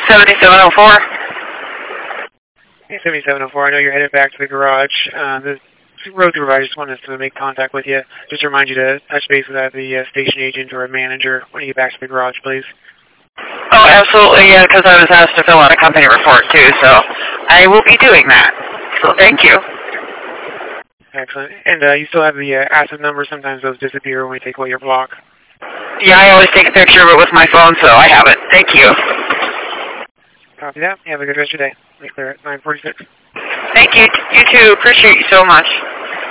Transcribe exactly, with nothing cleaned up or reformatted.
seventy-seven oh four. Hey, seventy-seven oh four, I know you're headed back to the garage. Uh, the road supervisor just wanted us to make contact with you. Just to remind you to touch base with either the uh, station agent or a manager when you get back to the garage, please. Oh, absolutely, yeah, because I was asked to fill out a company report, too, so I will be doing that. So thank you. Excellent. And uh, you still have the uh, asset number? Sometimes those disappear when we take away your block. Yeah, I always take a picture of it with my phone, so I have it. Thank you. Copy that. You have a good rest of your day. Be clear at nine forty-six. Thank you. You too. Appreciate you so much.